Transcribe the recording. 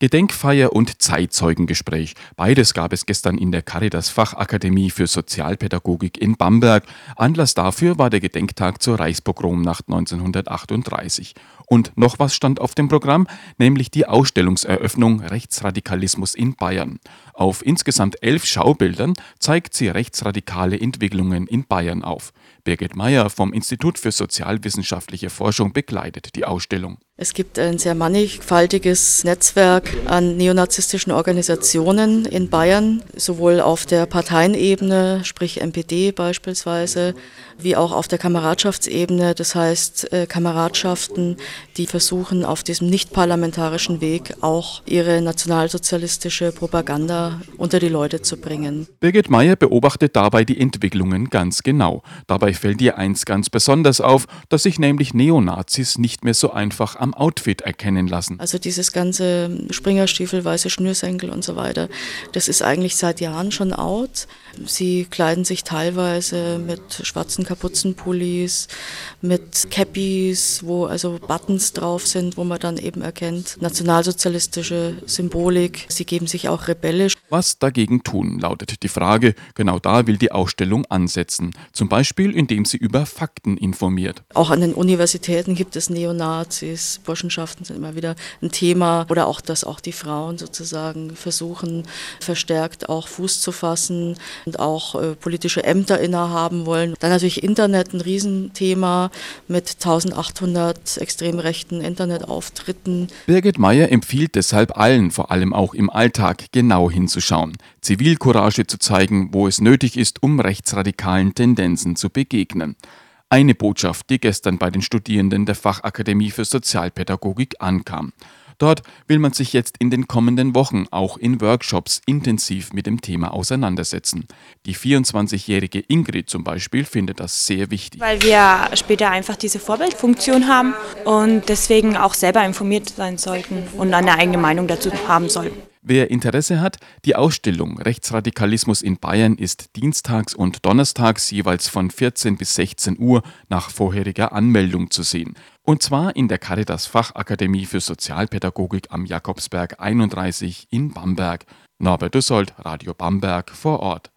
Gedenkfeier und Zeitzeugengespräch. Beides gab es gestern in der Caritas Fachakademie für Sozialpädagogik in Bamberg. Anlass dafür war der Gedenktag zur Reichspogromnacht 1938. Und noch was stand auf dem Programm, nämlich die Ausstellungseröffnung Rechtsradikalismus in Bayern. Auf insgesamt 11 Schaubildern zeigt sie rechtsradikale Entwicklungen in Bayern auf. Birgit Meyer vom Institut für sozialwissenschaftliche Forschung begleitet die Ausstellung. Es gibt ein sehr mannigfaltiges Netzwerk an neonazistischen Organisationen in Bayern, sowohl auf der Parteienebene, sprich NPD beispielsweise, wie auch auf der Kameradschaftsebene, das heißt Kameradschaften, die versuchen, auf diesem nicht-parlamentarischen Weg auch ihre nationalsozialistische Propaganda unter die Leute zu bringen. Birgit Meyer beobachtet dabei die Entwicklungen ganz genau. Dabei fällt ihr eins ganz besonders auf, dass sich nämlich Neonazis nicht mehr so einfach am Outfit erkennen lassen. Also dieses ganze Springerstiefel, weiße Schnürsenkel und so weiter, das ist eigentlich seit Jahren schon out. Sie kleiden sich teilweise mit schwarzen Kapuzenpullis, mit Cappies, wo also Buttons drauf sind, wo man dann eben erkennt, nationalsozialistische Symbolik. Sie geben sich auch rebellisch. Was dagegen tun, lautet die Frage. Genau da will die Ausstellung ansetzen. Zum Beispiel, indem sie über Fakten informiert. Auch an den Universitäten gibt es Neonazis. Burschenschaften sind immer wieder ein Thema. Oder auch, dass auch die Frauen sozusagen versuchen, verstärkt auch Fuß zu fassen und auch politische Ämter innehaben wollen. Dann natürlich Internet, ein Riesenthema mit 1800 extrem rechten Internetauftritten. Birgit Meyer empfiehlt deshalb allen, vor allem auch im Alltag, genau hinzuschauen, Zivilcourage zu zeigen, wo es nötig ist, um rechtsradikalen Tendenzen zu begegnen. Eine Botschaft, die gestern bei den Studierenden der Fachakademie für Sozialpädagogik ankam. Dort will man sich jetzt in den kommenden Wochen auch in Workshops intensiv mit dem Thema auseinandersetzen. Die 24-jährige Ingrid zum Beispiel findet das sehr wichtig. Weil wir später einfach diese Vorbildfunktion haben und deswegen auch selber informiert sein sollten und eine eigene Meinung dazu haben sollten. Wer Interesse hat, die Ausstellung Rechtsradikalismus in Bayern ist dienstags und donnerstags jeweils von 14 bis 16 Uhr nach vorheriger Anmeldung zu sehen. Und zwar in der Caritas Fachakademie für Sozialpädagogik am Jakobsberg 31 in Bamberg. Norbert Dussold, Radio Bamberg vor Ort.